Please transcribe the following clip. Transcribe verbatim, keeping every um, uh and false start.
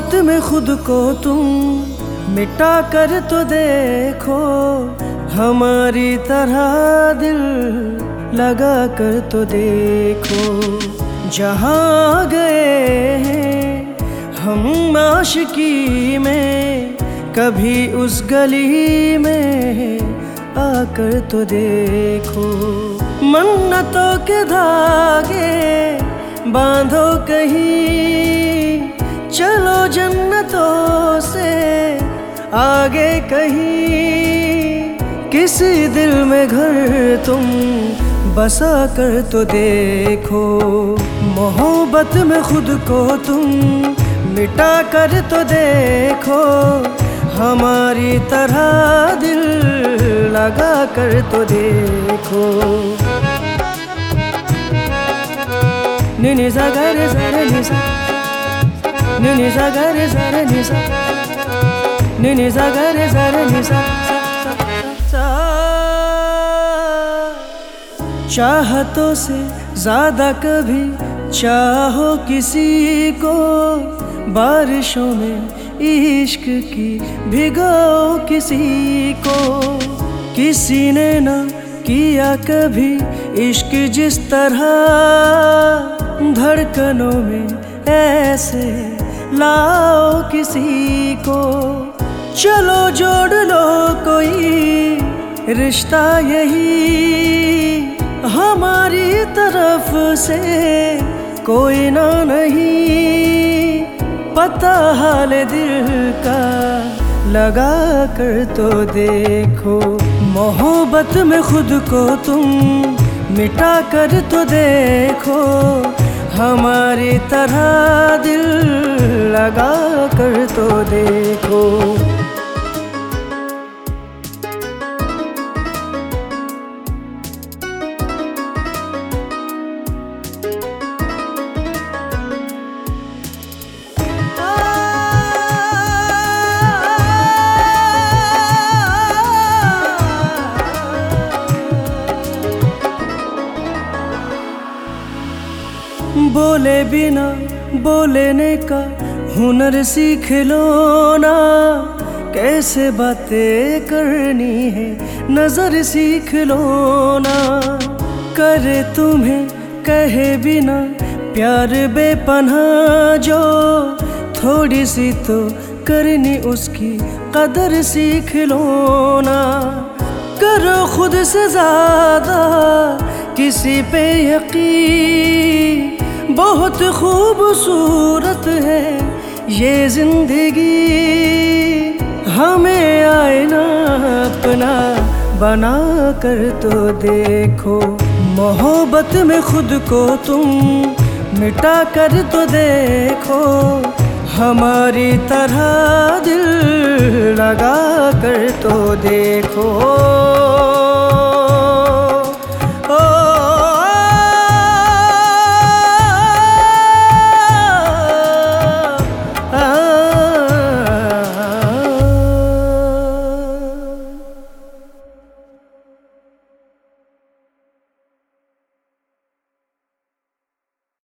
मोहब्बत में खुद को तुम मिटा कर तो देखो, हमारी तरह दिल लगा कर तो देखो। जहाँ गए हैं हम आशिकी में, कभी उस गली में आकर तो देखो। मन्नतों के धागे बांधो कहीं, चलो जन्नतों से आगे कहीं। किसी दिल में घर तुम बसा कर तो देखो, मोहब्बत में खुद को तुम मिटा कर तो देखो। हमारी तरह दिल लगा कर तो देखो। नि नि सा गा रे सा रे नि सा, नि नि सा गा रे सा रे नि सा, नि नि सा गा रे सा रे नि सा सा। चाहतों से ज्यादा कभी चाहो किसी को, बारिशों में इश्क की भिगाओ किसी को। किसी ने ना किया कभी इश्क जिस तरह, धड़कनों में ऐसे लाओ किसी को। चलो जोड़ लो कोई रिश्ता यही, हमारी तरफ से कोई ना नहीं। पता हाल दिल का लगा कर तो देखो, मोहब्बत में खुद को तुम मिटा कर तो देखो। हमारी तरह दिल लगा कर तो देखो। बोले बिना बोलने का हुनर सीख लो ना, कैसे बातें करनी है नजर सीख लो ना। करे तुम्हें कहे बिना प्यार बेपनाह जो, थोड़ी सी तो करनी उसकी कदर सीख लो ना। करो खुद से ज्यादा किसी पे यकीन, बहुत खूबसूरत है ये जिंदगी। हमें आईना अपना बना कर तो देखो, मोहब्बत में खुद को तुम मिटा कर तो देखो। हमारी तरह दिल लगा कर तो देखो।